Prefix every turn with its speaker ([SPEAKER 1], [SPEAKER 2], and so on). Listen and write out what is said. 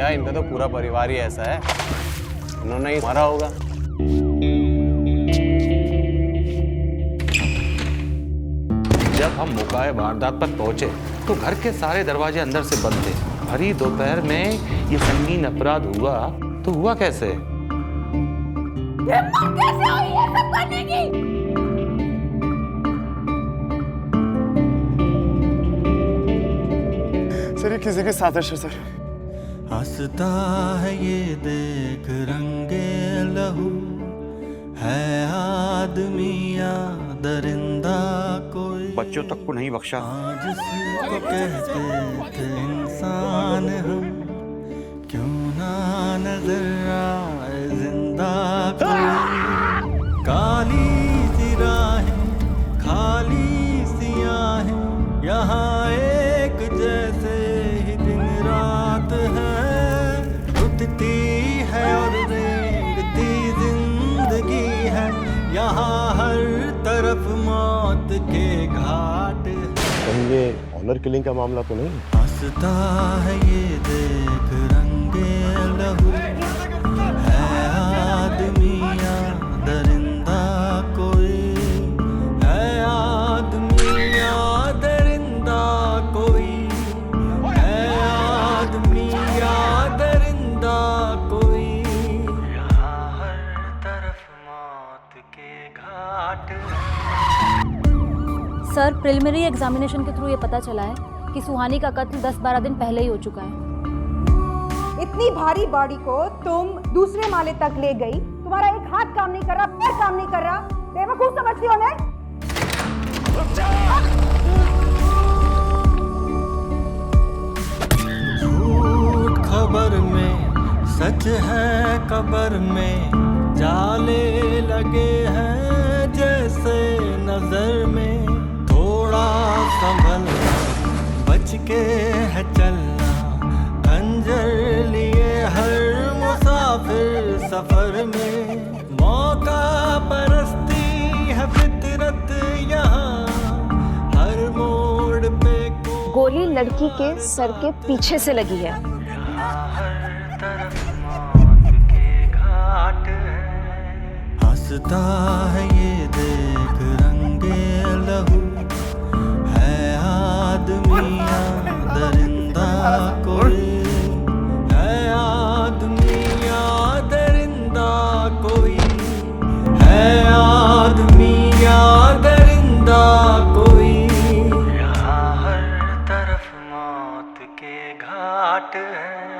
[SPEAKER 1] भैया इनका तो पूरा परिवार ही ऐसा है, उन्होंने ही मारा होगा।
[SPEAKER 2] जब हम मौका वारदात पर पहुंचे तो घर के सारे दरवाजे अंदर से बंद थे। भरी दोपहर में ये संगीन अपराध हुआ तो हुआ कैसे?
[SPEAKER 3] हिम्मत कैसे हुई ये सब करने की?
[SPEAKER 4] सर ये किसी के साथ है सर।
[SPEAKER 5] हंसता है ये देख रंगे लहू, है आदमी या दरिंदा कोई।
[SPEAKER 6] बच्चों तक को नहीं बख्शा।
[SPEAKER 5] जिसको कहते थे इंसान हम, क्यों ना नजर आए जिंदा कोई। काली सी राहें खाली सी आहें, यहाँ एक जैसे ही दिन रात है। उठती है और रेंगती जिंदगी है, यहाँ हर तरफ मौत के घाट।
[SPEAKER 4] कहीं ये ऑनर किलिंग का मामला तो नहीं?
[SPEAKER 5] हंसता है ये देख रंगे लहू, है आदमी या दरिंदा कोई। है आदमी या दरिंदा कोई, है आदमी या दरिंदा कोई। यहाँ हर तरफ मौत के घाट।
[SPEAKER 7] सर, प्रिलिमिनरी एग्जामिनेशन के थ्रू ये पता चला है कि सुहानी का कत्ल 10-12 दिन पहले ही हो चुका है।
[SPEAKER 3] इतनी भारी बॉडी को तुम दूसरे माले तक ले गई, तुम्हारा एक हाथ काम नहीं कर रहा, पैर काम नहीं कर रहा, बेवकूफ समझती हो ना?
[SPEAKER 5] झूठ खबर में सच है कबर में, जाले लगे हैं जैसे नजर में। थोड़ा संभलना बच के है चलना, खंजर लिए हर मुसाफिर सफर में। मौका परस्ती है फितरत यहाँ, हर मोड़ पे
[SPEAKER 7] गोली लड़की के सर के पीछे से लगी है।
[SPEAKER 5] हर तरफ मौत के घाट है। हंसता है ये देख रंगे लहू, है आदमी या दरिंदा कोई। है आदमी या दरिंदा कोई, है आदमी या दरिंदा कोई। यहाँ हर तरफ मौत के घाट है।